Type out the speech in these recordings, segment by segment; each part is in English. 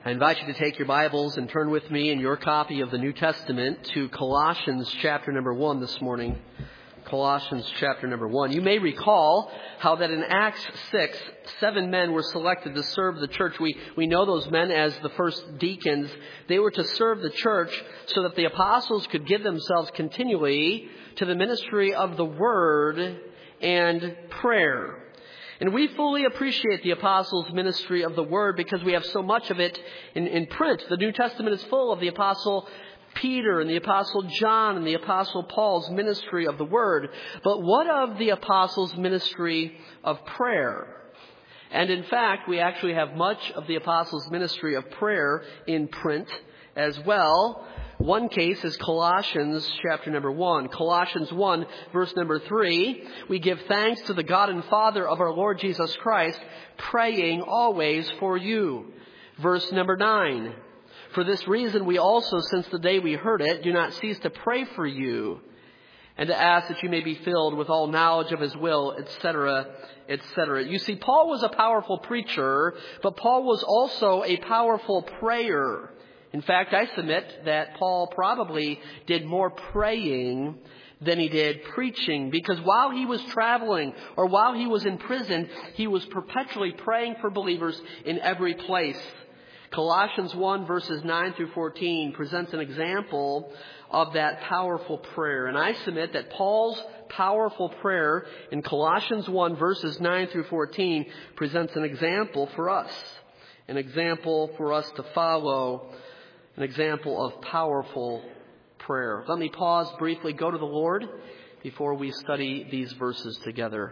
I invite you to take your Bibles and turn with me in your copy of the New Testament to Colossians chapter number 1 this morning. Colossians chapter number 1. You may recall how that in Acts 6, 7 men were selected to serve the church. We know those men as the first deacons. They were to serve the church so that the apostles could give themselves continually to the ministry of the word and prayer. And we fully appreciate the apostles' ministry of the word because we have so much of it in print. The New Testament is full of the apostle Peter and the apostle John and the apostle Paul's ministry of the word. But what of the apostles' ministry of prayer? And in fact, we actually have much of the apostles' ministry of prayer in print as well. One case is Colossians chapter number 1. Colossians 1, verse number 3. We give thanks to the God and Father of our Lord Jesus Christ, praying always for you. Verse number 9. For this reason we also, since the day we heard it, do not cease to pray for you, and to ask that you may be filled with all knowledge of His will, etc., etc. You see, Paul was a powerful preacher, but Paul was also a powerful prayer. In fact, I submit that Paul probably did more praying than he did preaching, because while he was traveling or while he was in prison, he was perpetually praying for believers in every place. Colossians 1 verses 9 through 14 presents an example of that powerful prayer. And I submit that Paul's powerful prayer in Colossians 1 verses 9 through 14 presents an example for us. An example for us to follow. An example of powerful prayer. Let me pause briefly, go to the Lord before we study these verses together.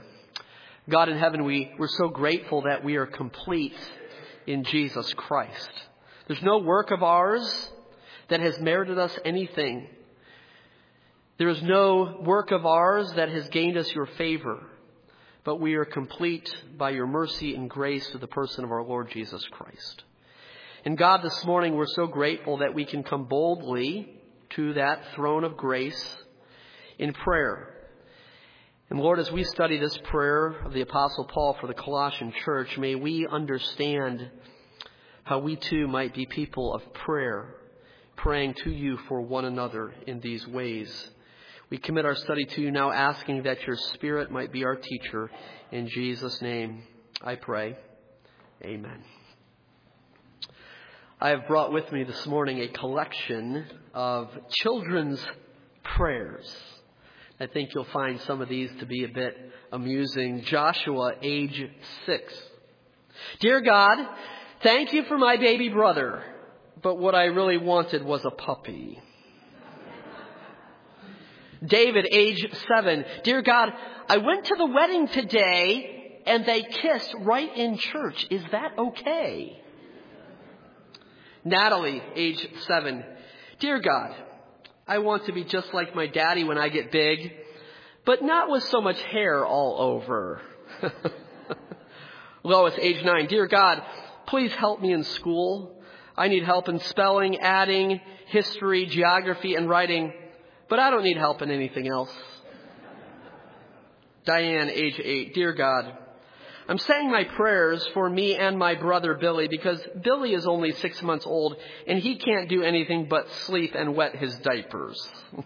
God in heaven, we're so grateful that we are complete in Jesus Christ. There's no work of ours that has merited us anything. There is no work of ours that has gained us your favor, but we are complete by your mercy and grace through the person of our Lord Jesus Christ. And God, this morning we're so grateful that we can come boldly to that throne of grace in prayer. And Lord, as we study this prayer of the Apostle Paul for the Colossian church, may we understand how we too might be people of prayer, praying to you for one another in these ways. We commit our study to you now, asking that your Spirit might be our teacher. In Jesus' name I pray. Amen. I have brought with me this morning a collection of children's prayers. I think you'll find some of these to be a bit amusing. Joshua, age 6. Dear God, thank you for my baby brother, but what I really wanted was a puppy. David, age 7. Dear God, I went to the wedding today and they kissed right in church. Is that okay? Natalie, age 7. Dear God, I want to be just like my daddy when I get big, but not with so much hair all over. Lois, age 9. Dear God, please help me in school. I need help in spelling, adding, history, geography, and writing, but I don't need help in anything else. Diane, age 8. Dear God, I'm saying my prayers for me and my brother Billy because Billy is only 6 months old and he can't do anything but sleep and wet his diapers.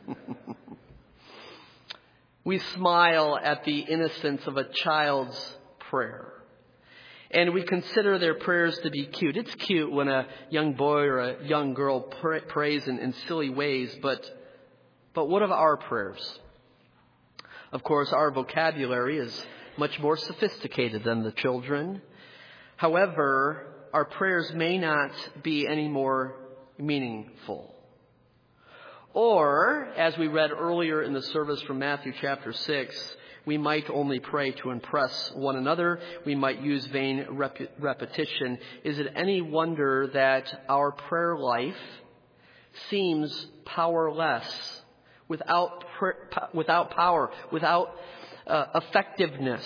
We smile at the innocence of a child's prayer. And we consider their prayers to be cute. It's cute when a young boy or a young girl prays in silly ways, but what of our prayers? Of course, our vocabulary is much more sophisticated than the children. However, our prayers may not be any more meaningful. Or, as we read earlier in the service from Matthew chapter 6, we might only pray to impress one another. We might use vain repetition. Is it any wonder that our prayer life seems powerless, without power, without effectiveness,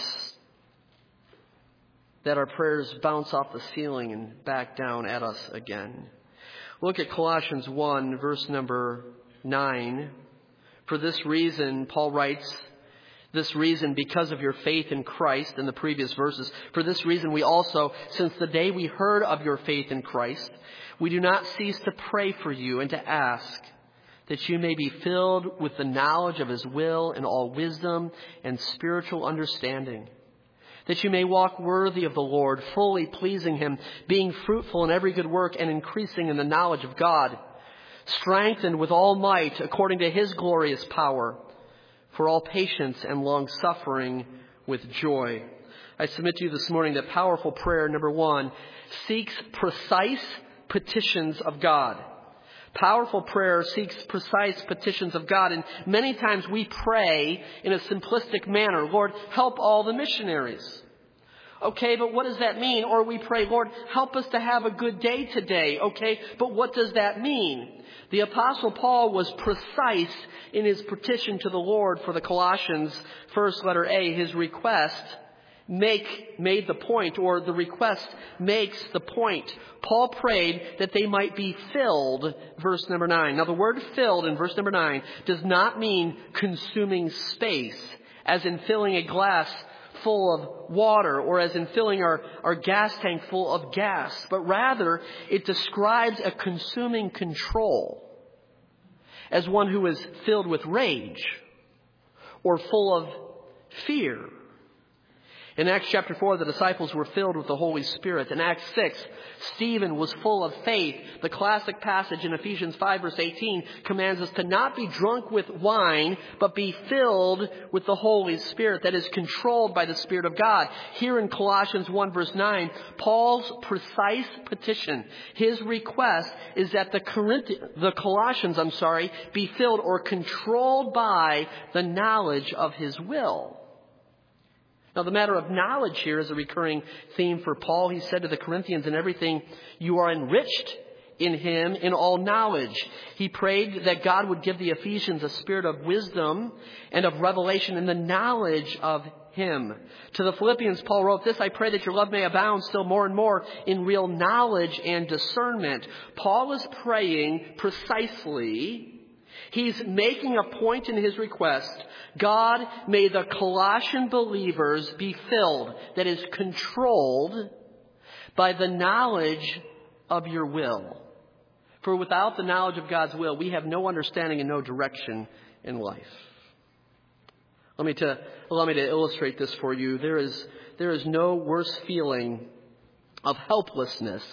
that our prayers bounce off the ceiling and back down at us again? Look at Colossians 1, verse number 9. For this reason, Paul writes, this reason, because of your faith in Christ in the previous verses, for this reason we also, since the day we heard of your faith in Christ, we do not cease to pray for you and to ask that you may be filled with the knowledge of His will in all wisdom and spiritual understanding, that you may walk worthy of the Lord, fully pleasing Him, being fruitful in every good work and increasing in the knowledge of God, strengthened with all might according to His glorious power, for all patience and long-suffering with joy. I submit to you this morning that powerful prayer, number one, seeks precise petitions of God. Powerful prayer seeks precise petitions of God. And many times we pray in a simplistic manner. Lord, help all the missionaries. Okay, but what does that mean? Or we pray, Lord, help us to have a good day today. Okay, but what does that mean? The Apostle Paul was precise in his petition to the Lord for the Colossians, first letter A. His request made the point, or the request makes the point. Paul prayed that they might be filled, verse number 9. Now the word filled in verse number 9 does not mean consuming space, as in filling a glass full of water, or as in filling our gas tank full of gas, but rather it describes a consuming control, as one who is filled with rage or full of fear. In Acts chapter 4, the disciples were filled with the Holy Spirit. In Acts 6, Stephen was full of faith. The classic passage in Ephesians 5, verse 18 commands us to not be drunk with wine, but be filled with the Holy Spirit, that is controlled by the Spirit of God. Here in Colossians 1, verse 9, Paul's precise petition, his request, is that the Colossians be filled or controlled by the knowledge of His will. Now, the matter of knowledge here is a recurring theme for Paul. He said to the Corinthians, in everything you are enriched in Him in all knowledge. He prayed that God would give the Ephesians a spirit of wisdom and of revelation in the knowledge of Him. To the Philippians, Paul wrote this, I pray that your love may abound still more and more in real knowledge and discernment. Paul is praying precisely. He's making a point in his request. God, may the Colossian believers be filled, that is controlled by the knowledge of your will. For without the knowledge of God's will, we have no understanding and no direction in life. Allow me to illustrate this for you. There is no worse feeling of helplessness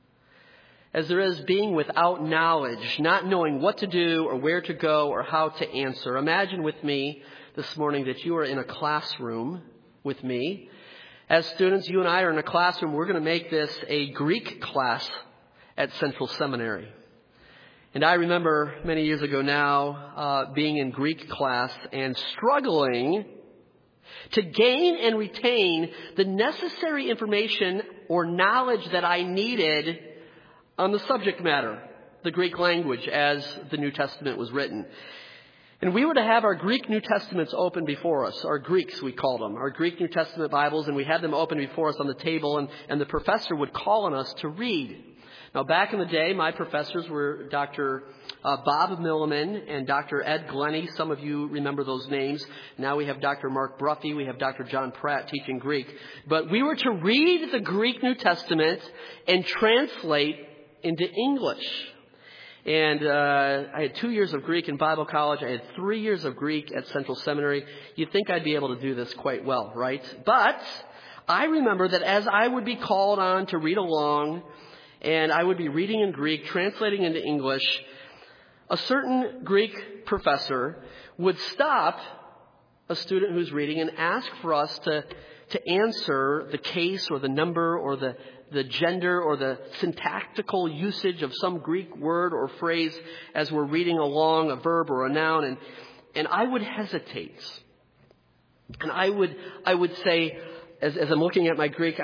as there is being without knowledge, not knowing what to do or where to go or how to answer. Imagine with me this morning that you are in a classroom with me. As students, you and I are in a classroom. We're going to make this a Greek class at Central Seminary. And I remember many years ago now being in Greek class and struggling to gain and retain the necessary information or knowledge that I needed on the subject matter, the Greek language, as the New Testament was written. And we were to have our Greek New Testaments open before us, our Greeks we called them, our Greek New Testament Bibles, and we had them open before us on the table, and the professor would call on us to read. Now, back in the day, my professors were Dr. Bob Milliman and Dr. Ed Glennie. Some of you remember those names. Now we have Dr. Mark Bruffy. We have Dr. John Pratt teaching Greek. But we were to read the Greek New Testament and translate into English. And I had 2 years of Greek in Bible college. I had 3 years of Greek at Central Seminary. You'd think I'd be able to do this quite well, right? But I remember that as I would be called on to read along, and I would be reading in Greek, translating into English, a certain Greek professor would stop a student who's reading and ask for us to answer the case or the number or the gender or the syntactical usage of some Greek word or phrase as we're reading along, a verb or a noun. And I would hesitate. And I would say, as I'm looking at my Greek,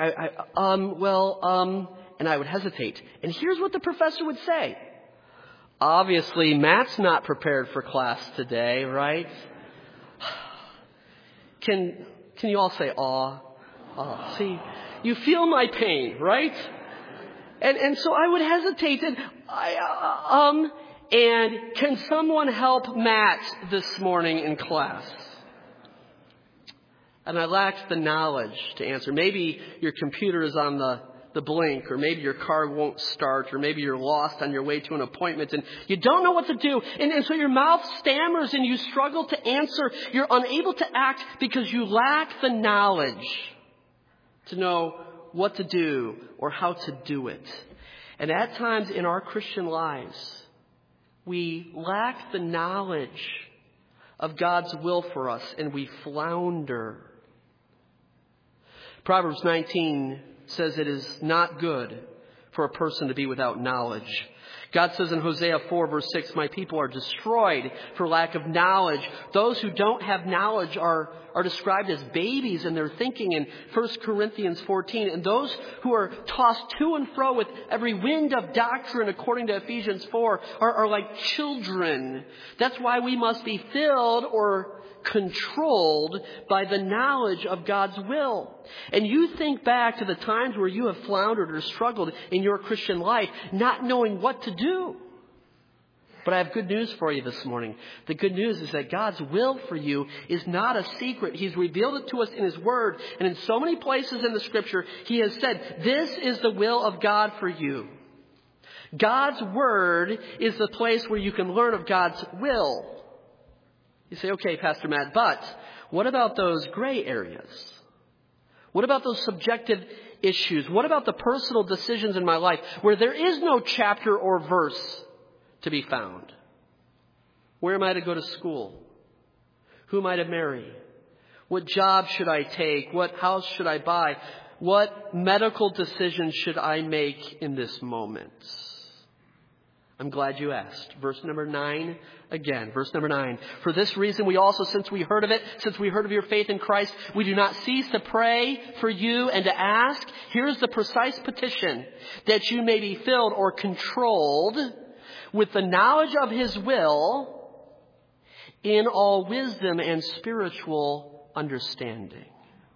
and I would hesitate. And here's what the professor would say. Obviously, Matt's not prepared for class today, right? Can you all say, aw? Oh, see, you feel my pain, right? And so I would hesitate. And can someone help Matt this morning in class? and I lack the knowledge to answer. Maybe your computer is on the blink, or maybe your car won't start, or maybe you're lost on your way to an appointment and you don't know what to do. And so your mouth stammers and you struggle to answer. You're unable to act because you lack the knowledge to know what to do or how to do it. And at times in our Christian lives, we lack the knowledge of God's will for us and we flounder. Proverbs 19 says it is not good for a person to be without knowledge. God says in Hosea 4 verse 6, my people are destroyed for lack of knowledge. Those who don't have knowledge are described as babies in their thinking in 1 Corinthians 14. And those who are tossed to and fro with every wind of doctrine, according to Ephesians 4, are like children. That's why we must be filled or controlled by the knowledge of God's will. And you think back to the times where you have floundered or struggled in your Christian life, not knowing what to do. But I have good news for you this morning. The good news is that God's will for you is not a secret. He's revealed it to us in His Word. And in so many places in the Scripture, He has said, this is the will of God for you. God's Word is the place where you can learn of God's will. You say, okay, Pastor Matt, but what about those gray areas? What about those subjective issues? What about the personal decisions in my life where there is no chapter or verse to be found? Where am I to go to school? Who am I to marry? What job should I take? What house should I buy? What medical decision should I make in this moment? I'm glad you asked. Verse number 9 again. Verse number 9. For this reason we also, since we heard of your faith in Christ, we do not cease to pray for you and to ask. Here's the precise petition, that you may be filled or controlled with the knowledge of His will in all wisdom and spiritual understanding.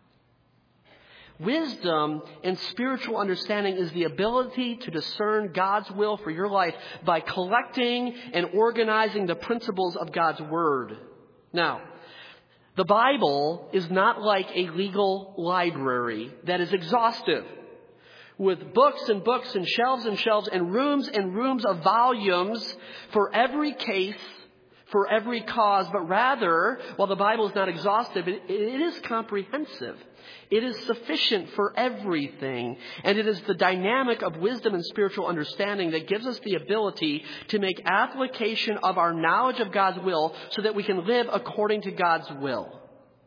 Wisdom and spiritual understanding is the ability to discern God's will for your life by collecting and organizing the principles of God's Word. Now, the Bible is not like a legal library that is exhaustive, with books and books and shelves and rooms of volumes for every case, for every cause. But rather, while the Bible is not exhaustive, it is comprehensive. It is sufficient for everything. And it is the dynamic of wisdom and spiritual understanding that gives us the ability to make application of our knowledge of God's will so that we can live according to God's will.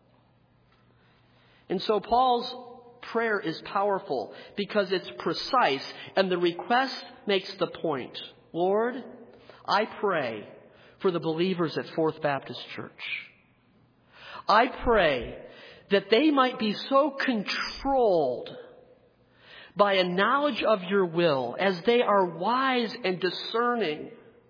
And so Paul's prayer is powerful because it's precise and the request makes the point. Lord, I pray for the believers at Fourth Baptist Church. I pray that they might be so controlled by a knowledge of your will as they are wise and discerning.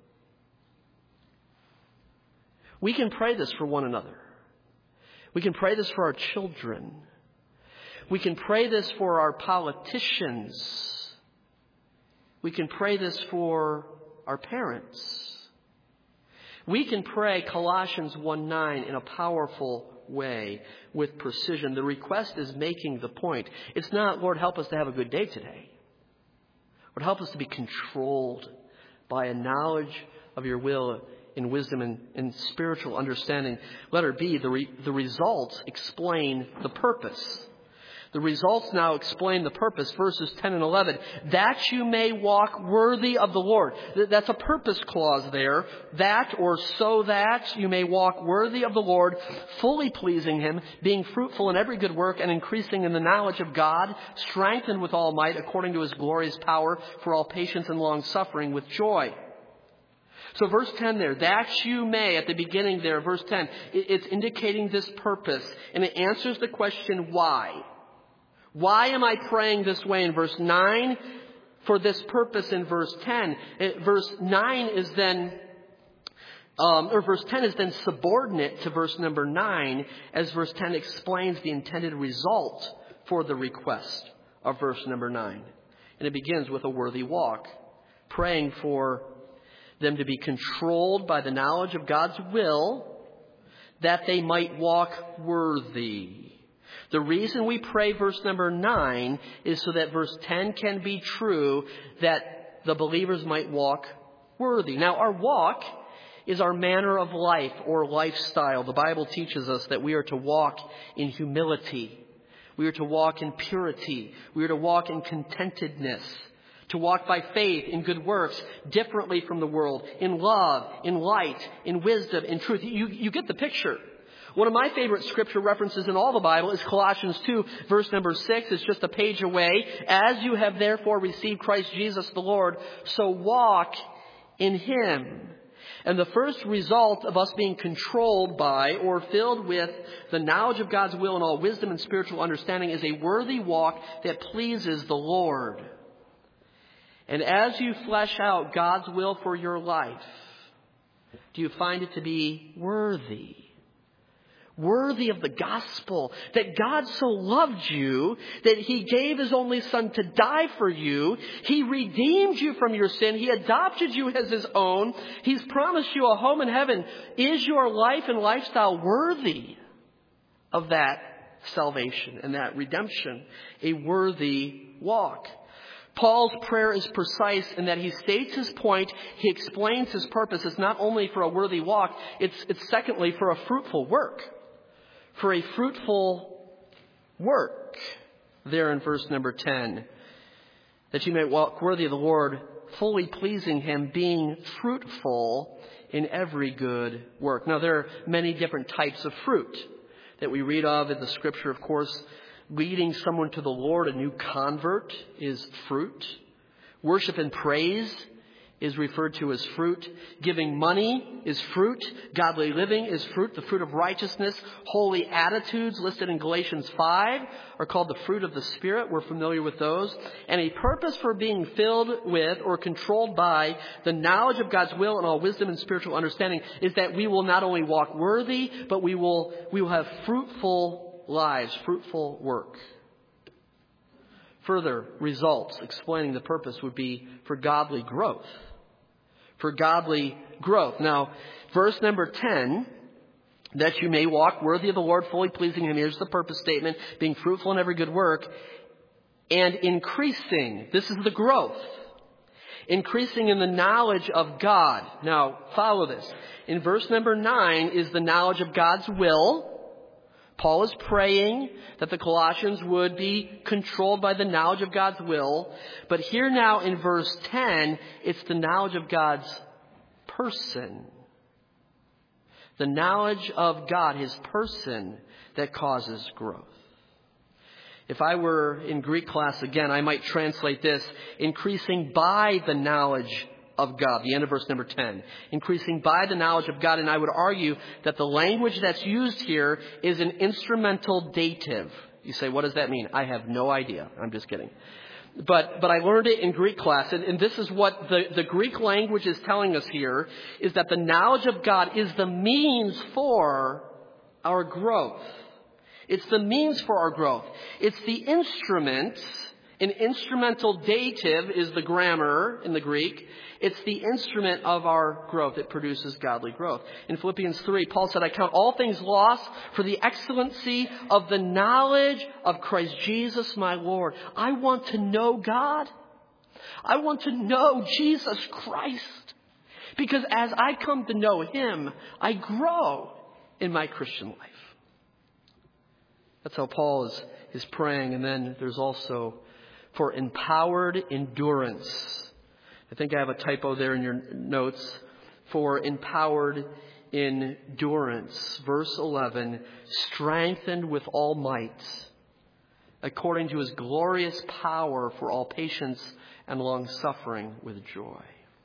We can pray this for one another. We can pray this for our children. We can pray this for our politicians. We can pray this for our parents. We can pray Colossians 1:9 in a powerful way with precision. The request is making the point. It's not, Lord, help us to have a good day today. Lord, help us to be controlled by a knowledge of your will in wisdom and spiritual understanding. Letter B, the results explain the purpose. The results now explain the purpose. Verses 10 and 11. That you may walk worthy of the Lord. That's a purpose clause there. That or so that you may walk worthy of the Lord, fully pleasing Him, being fruitful in every good work and increasing in the knowledge of God, strengthened with all might according to His glorious power for all patience and long suffering with joy. So verse 10 there, that you may, at the beginning there, verse 10, it's indicating this purpose. And it answers the question, why? Why am I praying this way in verse 9 for this purpose in verse 10? Verse 9 is then, verse 10 is then subordinate to verse number 9 as verse 10 explains the intended result for the request of verse number 9. And it begins with a worthy walk, praying for them to be controlled by the knowledge of God's will that they might walk worthy. The reason we pray verse number 9 is so that verse 10 can be true, that the believers might walk worthy. Now, our walk is our manner of life or lifestyle. The Bible teaches us that we are to walk in humility. We are to walk in purity. We are to walk in contentedness. To walk by faith in good works, differently from the world, in love, in light, in wisdom, in truth. You get the picture. One of my favorite scripture references in all the Bible is Colossians 2, verse number 6. It's just a page away. As you have therefore received Christ Jesus the Lord, so walk in Him. And the first result of us being controlled by or filled with the knowledge of God's will and all wisdom and spiritual understanding is a worthy walk that pleases the Lord. And as you flesh out God's will for your life, do you find it to be worthy? Worthy of the gospel, that God so loved you that He gave His only Son to die for you. He redeemed you from your sin. He adopted you as His own. He's promised you a home in heaven. Is your life and lifestyle worthy of that salvation and that redemption? A worthy walk. Paul's prayer is precise in that he states his point. He explains his purpose. It's not only for a worthy walk, it's secondly for a fruitful work. For a fruitful work, there in verse number 10, that you may walk worthy of the Lord, fully pleasing Him, being fruitful in every good work. Now, there are many different types of fruit that we read of in the Scripture. Of course, leading someone to the Lord, a new convert, is fruit. Worship and praise is referred to as fruit. Giving money is fruit. Godly living is fruit, the fruit of righteousness. Holy attitudes listed in Galatians 5 are called the fruit of the Spirit. We're familiar with those. And a purpose for being filled with or controlled by the knowledge of God's will and all wisdom and spiritual understanding is that we will not only walk worthy, but we will have fruitful lives, fruitful work. Further results explaining the purpose would be for godly growth. For godly growth. Now, verse number 10, that you may walk worthy of the Lord, fully pleasing Him. Here's the purpose statement, being fruitful in every good work and increasing. This is the growth. Increasing in the knowledge of God. Now, follow this. In verse number 9 is the knowledge of God's will. Paul is praying that the Colossians would be controlled by the knowledge of God's will. But here now in verse 10, it's the knowledge of God's person. The knowledge of God, His person, that causes growth. If I were in Greek class again, I might translate this, increasing by the knowledge of God, the end of verse number 10. Increasing by the knowledge of God. And I would argue that the language that's used here is an instrumental dative. You say, what does that mean? I have no idea. I'm just kidding. But I learned it in Greek class. And this is what the Greek language is telling us here, is that the knowledge of God is the means for our growth. It's the means for our growth. It's the instrument. An instrumental dative is the grammar in the Greek. It's the instrument of our growth. It produces godly growth. In Philippians 3, Paul said, I count all things lost for the excellency of the knowledge of Christ Jesus my Lord. I want to know God. I want to know Jesus Christ. Because as I come to know Him, I grow in my Christian life. That's how Paul is praying. And then there's also for empowered endurance. I think I have a typo there in your notes. For empowered endurance. Verse 11, strengthened with all might, according to His glorious power for all patience and long suffering with joy.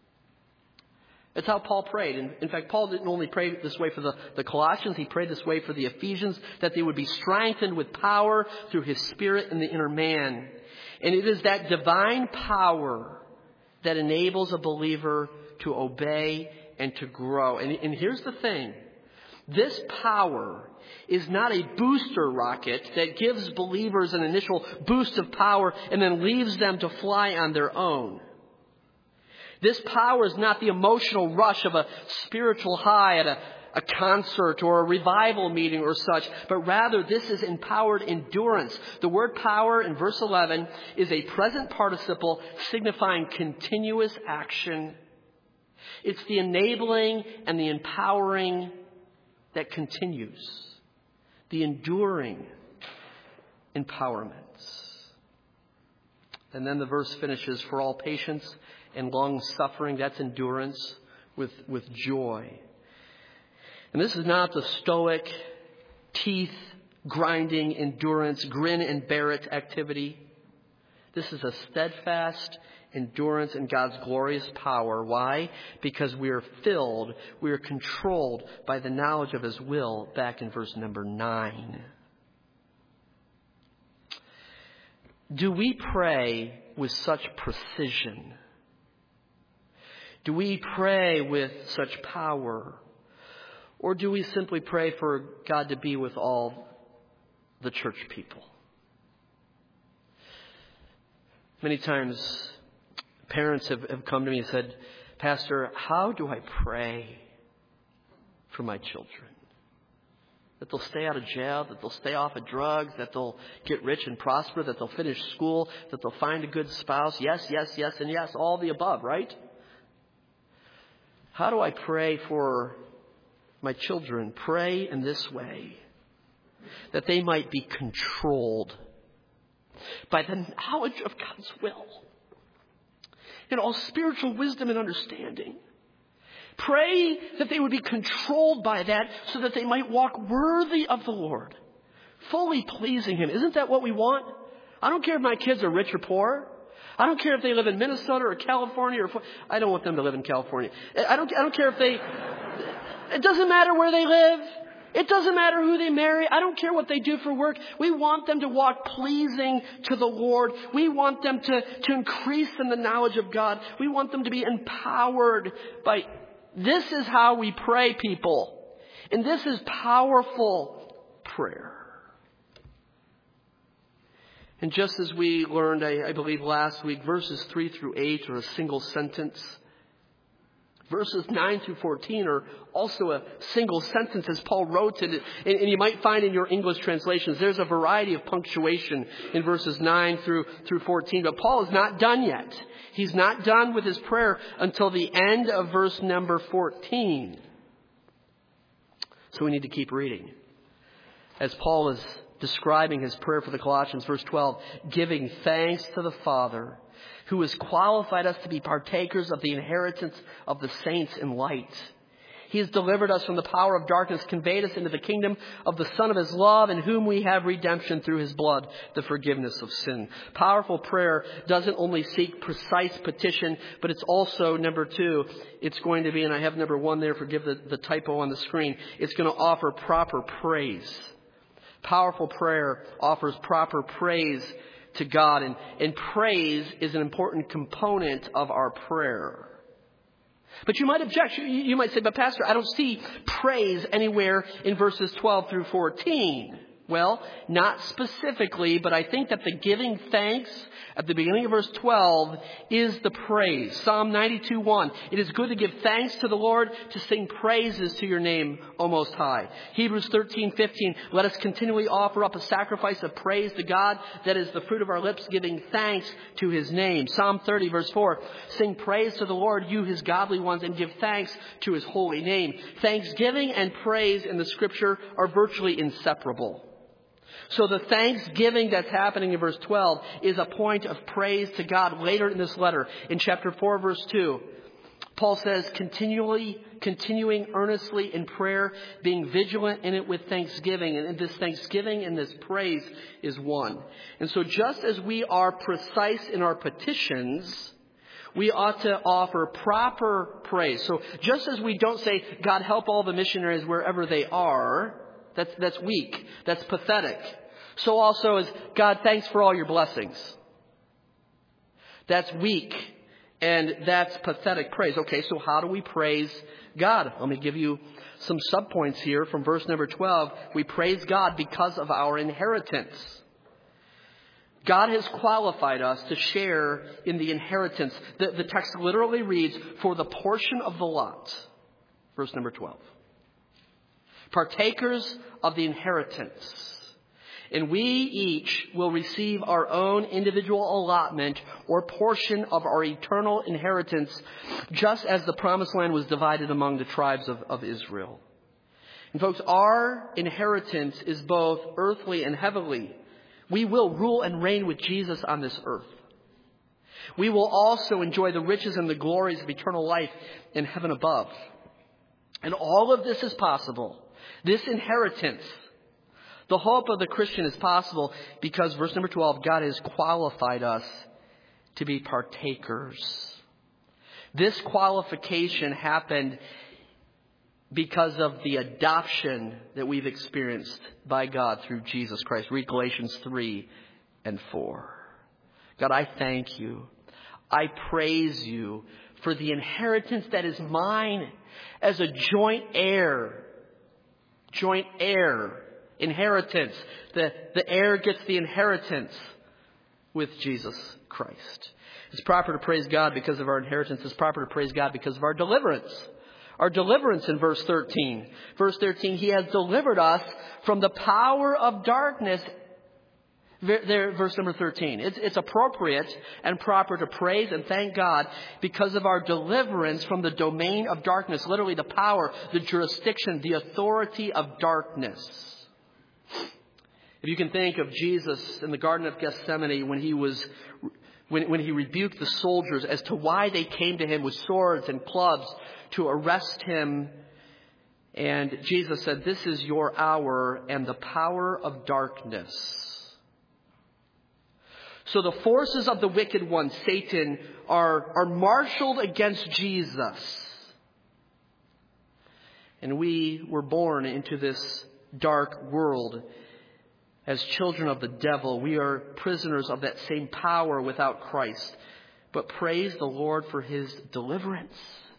That's how Paul prayed. In fact, Paul didn't only pray this way for the Colossians. He prayed this way for the Ephesians, that they would be strengthened with power through His Spirit in the inner man. And it is that divine power that enables a believer to obey and to grow. And here's the thing. This power is not a booster rocket that gives believers an initial boost of power and then leaves them to fly on their own. This power is not the emotional rush of a spiritual high at a concert or a revival meeting or such, but rather this is empowered endurance. The word power in verse 11 is a present participle signifying continuous action. It's the enabling and the empowering that continues. The enduring empowerment. And then the verse finishes, for all patience and long suffering, that's endurance, with joy. And this is not the stoic, teeth-grinding endurance, grin and bear it activity. This is a steadfast endurance in God's glorious power. Why? Because we are filled, we are controlled by the knowledge of His will, back in verse number 9. Do we pray with such precision? Do we pray with such power? Or do we simply pray for God to be with all the church people? Many times parents have come to me and said, Pastor, how do I pray for my children? That they'll stay out of jail, that they'll stay off of drugs, that they'll get rich and prosper, that they'll finish school, that they'll find a good spouse. Yes, yes, yes, and yes, all the above, right? How do I pray for my children? Pray in this way, that they might be controlled by the knowledge of God's will and all spiritual wisdom and understanding. Pray that they would be controlled by that so that they might walk worthy of the Lord, fully pleasing Him. Isn't that what we want? I don't care if my kids are rich or poor. I don't care if they live in Minnesota or California or I don't want them to live in California. I don't care if they, it doesn't matter where they live. It doesn't matter who they marry. I don't care what they do for work. We want them to walk pleasing to the Lord. We want them to increase in the knowledge of God. We want them to be empowered by. This is how we pray, people. And this is powerful prayer. And just as we learned, I believe last week, verses 3 through 8 are a single sentence. Verses 9 through 14 are also a single sentence as Paul wrote it. And you might find in your English translations, there's a variety of punctuation in verses 9 through 14. But Paul is not done yet. He's not done with his prayer until the end of verse number 14. So we need to keep reading. As Paul is describing his prayer for the Colossians, verse 12, giving thanks to the Father who has qualified us to be partakers of the inheritance of the saints in light. He has delivered us from the power of darkness, conveyed us into the kingdom of the Son of His love, in whom we have redemption through His blood, the forgiveness of sin. Powerful prayer doesn't only seek precise petition, but it's also, number 2, it's going to be, and I have number 1 there, forgive the typo on the screen, it's going to offer proper praise. Powerful prayer offers proper praise to God, and praise is an important component of our prayer. But you might object. You might say, but Pastor, I don't see praise anywhere in verses 12 through 14. Well, not specifically, but I think that the giving thanks at the beginning of verse 12 is the praise. Psalm 92:1. It is good to give thanks to the Lord, to sing praises to your name, O Most High. Hebrews 13:15. Let us continually offer up a sacrifice of praise to God, that is the fruit of our lips, giving thanks to His name. Psalm 30 verse 4. Sing praise to the Lord, you His godly ones, and give thanks to His holy name. Thanksgiving and praise in the Scripture are virtually inseparable. So the thanksgiving that's happening in verse 12 is a point of praise to God. Later in this letter, in chapter 4, verse 2, Paul says, continuing earnestly in prayer, being vigilant in it with thanksgiving. And this thanksgiving and this praise is one. And so just as we are precise in our petitions, we ought to offer proper praise. So just as we don't say, God help all the missionaries wherever they are, that's weak. That's pathetic. So also is, God, thanks for all your blessings. That's weak. And that's pathetic praise. Okay, so how do we praise God? Let me give you some subpoints here from verse number 12. We praise God because of our inheritance. God has qualified us to share in the inheritance. The text literally reads, for the portion of the lot. Verse number 12. partakers of the inheritance. And we each will receive our own individual allotment or portion of our eternal inheritance, just as the promised land was divided among the tribes of Israel. And folks, our inheritance is both earthly and heavenly. We will rule and reign with Jesus on this earth. We will also enjoy the riches and the glories of eternal life in heaven above. And all of this is possible. This inheritance, the hope of the Christian, is possible because, verse number 12, God has qualified us to be partakers. This qualification happened because of the adoption that we've experienced by God through Jesus Christ. Read Galatians 3 and 4. God, I thank you. I praise you for the inheritance that is mine as a joint heir. Joint heir. Inheritance. The heir gets the inheritance with Jesus Christ. It's proper to praise God because of our inheritance. It's proper to praise God because of our deliverance. Our deliverance in verse 13. Verse 13, He has delivered us from the power of darkness. There, verse number 13. It's appropriate and proper to praise and thank God because of our deliverance from the domain of darkness. Literally the power, the jurisdiction, the authority of darkness. If you can think of Jesus in the Garden of Gethsemane when he rebuked the soldiers as to why they came to him with swords and clubs to arrest him. And Jesus said, "This is your hour and the power of darkness." So the forces of the wicked one, Satan, are marshaled against Jesus. And we were born into this dark world as children of the devil. We are prisoners of that same power without Christ. But praise the Lord for His deliverance.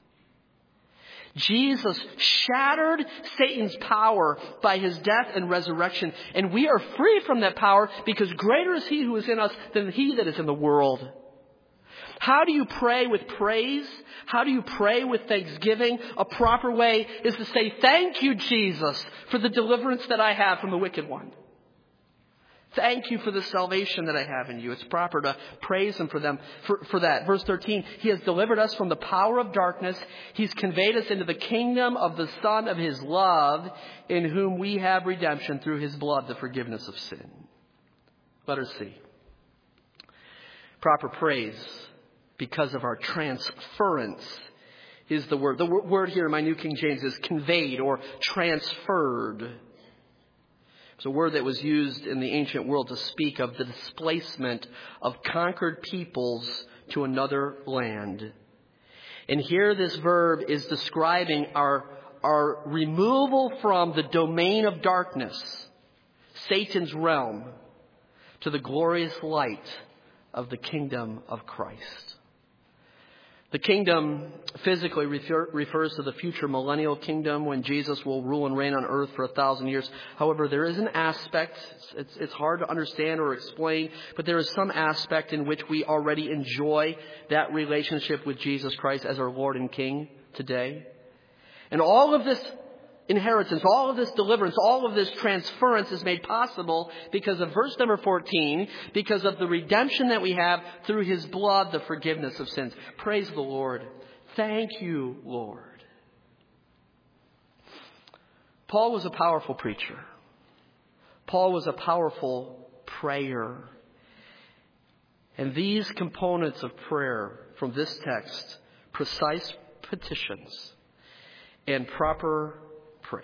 Jesus shattered Satan's power by His death and resurrection. And we are free from that power because greater is He who is in us than he that is in the world. How do you pray with praise? How do you pray with thanksgiving? A proper way is to say, "Thank you, Jesus, for the deliverance that I have from the wicked one. Thank you for the salvation that I have in you." It's proper to praise Him for that. Verse 13, He has delivered us from the power of darkness. He's conveyed us into the kingdom of the Son of His love, in whom we have redemption through His blood, the forgiveness of sin. Let us see. Proper praise because of our transference is the word. The word here in my New King James is conveyed or transferred. It's a word that was used in the ancient world to speak of the displacement of conquered peoples to another land. And here this verb is describing our removal from the domain of darkness, Satan's realm, to the glorious light of the kingdom of Christ. The kingdom physically refers to the future millennial kingdom when Jesus will rule and reign on earth for 1,000 years. However, there is an aspect, it's hard to understand or explain, but there is some aspect in which we already enjoy that relationship with Jesus Christ as our Lord and King today. And all of this inheritance, all of this deliverance, all of this transference is made possible because of verse number 14, because of the redemption that we have through His blood, the forgiveness of sins. Praise the Lord. Thank you, Lord. Paul was a powerful preacher. Paul was a powerful prayer. And these components of prayer from this text, precise petitions and proper praise.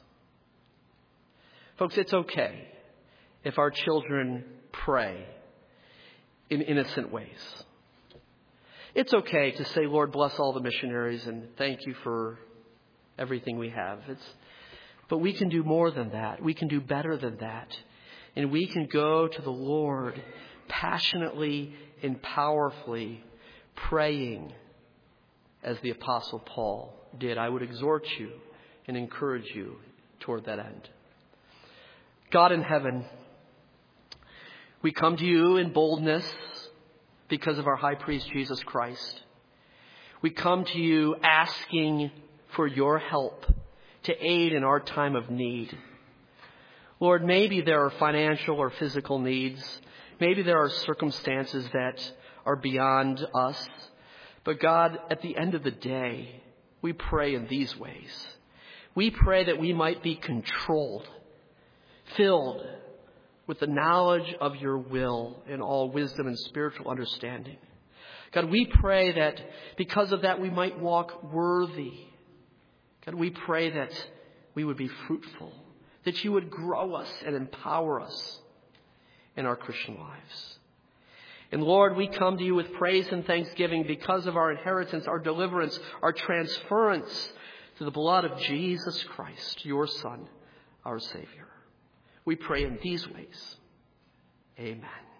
Folks, it's okay if our children pray in innocent ways. It's okay to say, "Lord, bless all the missionaries and thank you for everything we have." But we can do more than that. We can do better than that. And we can go to the Lord passionately and powerfully praying as the Apostle Paul did. I would exhort you and encourage you toward that end. God in heaven, we come to you in boldness because of our high priest, Jesus Christ. We come to you asking for your help, to aid in our time of need. Lord, maybe there are financial or physical needs. Maybe there are circumstances that are beyond us. But God, at the end of the day, we pray in these ways. We pray that we might be controlled, filled with the knowledge of your will in all wisdom and spiritual understanding. God, we pray that because of that we might walk worthy. God, we pray that we would be fruitful, that you would grow us and empower us in our Christian lives. And Lord, we come to you with praise and thanksgiving because of our inheritance, our deliverance, our transference to the blood of Jesus Christ, your Son, our Savior. We pray in these ways. Amen.